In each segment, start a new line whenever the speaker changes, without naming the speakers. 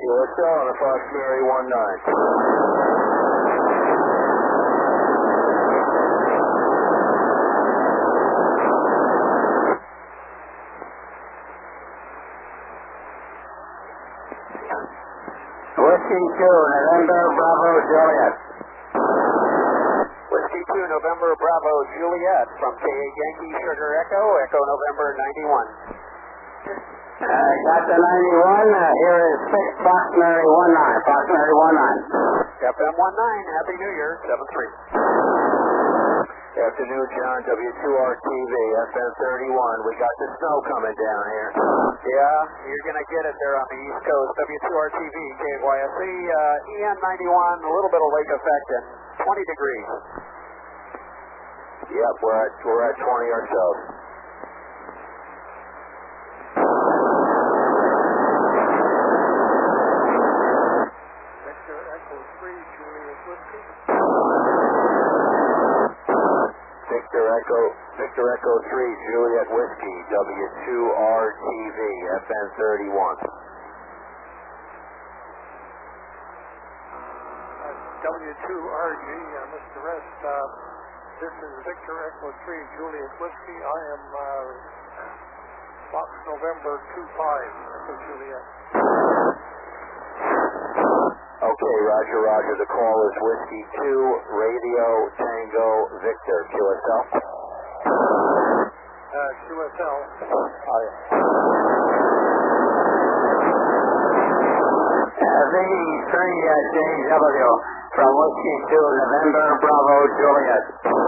QSL on the Fox Mary 19.
Whiskey 2, November, Bravo, Juliet.
Whiskey 2, November, Bravo, Juliet from KA Yankee Sugar Echo, Echo November 91.
Got the 91, here is 6 Fox Mary 19, Fox Mary 19.
FM 19, Happy New Year, 7-3. Afternoon, John, W2RTV, FM 31. We got the snow coming down here. Yeah, you're going to get it there on the East Coast. W2RTV, KYSE, EN91, a little bit of lake effect and 20 degrees. Yep, we're at 20 ourselves.
Victor Echo 3, Juliet Whiskey.
Victor Echo 3, Juliet Whiskey, W2RTV, FN 31.
W2RG, Mr. Rest, this is Victor Echo 3, Juliet Whiskey. I am Fox November 25, Echo Juliet.
Okay, Roger. The call is Whiskey 2, Radio Tango Victor, QSL.
QSL.
V3JW from Whiskey 2, November, Bravo, Juliet.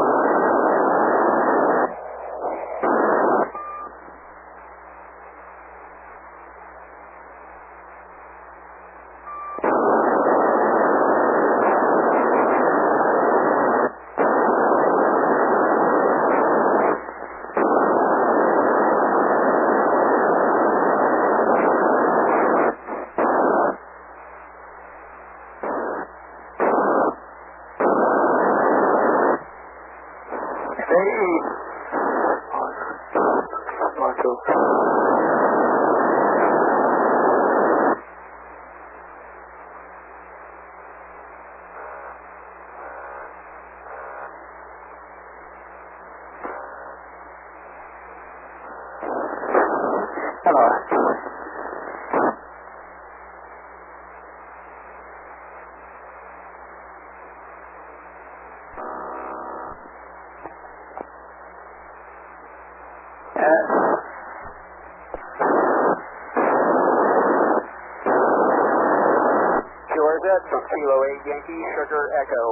QRZ from Kilo 8 Yankee Sugar Echo.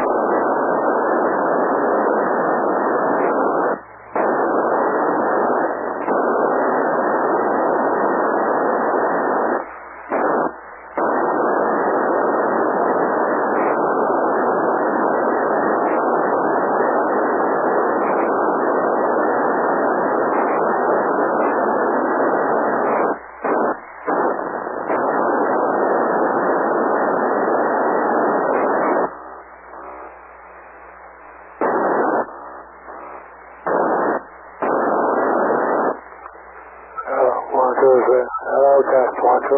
Hello, test 1, 2.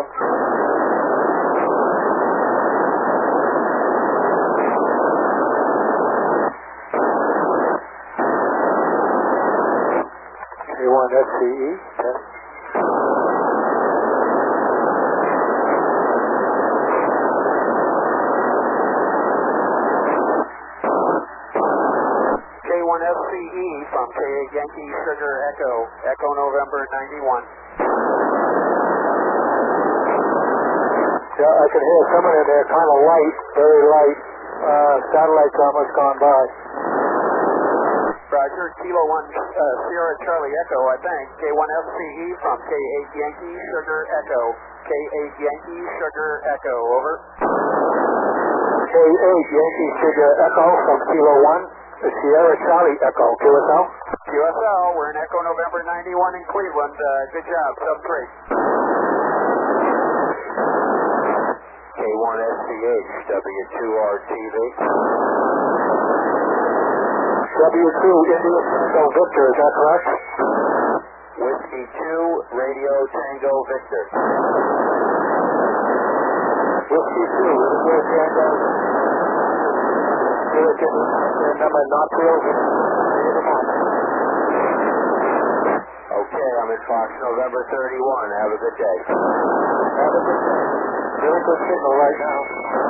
K1 FCE, test.
K1 FCE from KA Yankee Sugar Echo, Echo November 91.
Yeah, I can hear someone in there, kind of light, very light. Satellite's almost gone by.
Roger, Kilo 1 Sierra Charlie Echo, I think. K1 FCE from K8 Yankee Sugar Echo. K8 Yankee Sugar Echo, over.
K8 Yankee Sugar Echo from Kilo 1, Sierra Charlie Echo, QSL.
QSL, we're in Echo November 91 in Cleveland. Good job, sub 3. K1 SCH, W2RTV.
W2 India Tango Victor, is that correct?
Whiskey 2, Radio Tango Victor.
Whiskey 2, with the good Tango. Remember, not real.
Okay, I'm in Fox November 31. Have a good day.
Have a good day. Really good signal right now.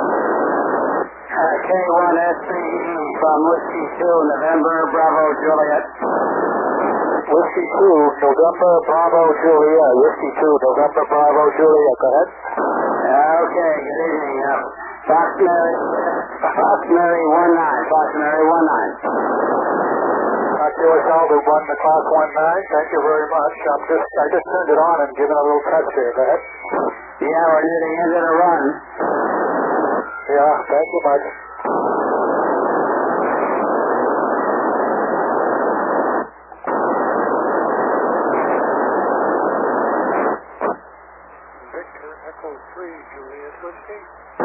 K1SCE from Whiskey 2, November, Bravo, Juliet.
Whiskey 2, November, Bravo, Juliet. Whiskey 2, November, Bravo, Juliet. Go ahead.
Okay, good evening. Fox Mary 19, Fox Mary 19.
Oculus Alpha 1 to Class 19. Thank you very much. I just turned it on and given a little touch here. Go ahead.
Yeah, we're near the end of the run.
Yeah, thank you much. Victor Echo 3, Juliet Whiskey.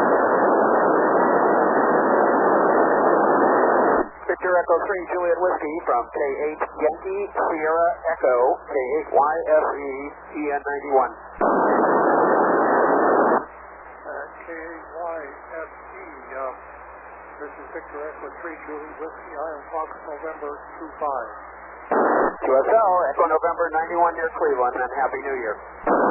Victor Echo 3, Juliet Whiskey from K8 Yankee Sierra Echo, K8 YFE EN91.
KYFE. This is Victor Echo 3, Juliet Whiskey. I am Fox November 25.
QSL, Echo November 91 near Cleveland, and Happy New Year.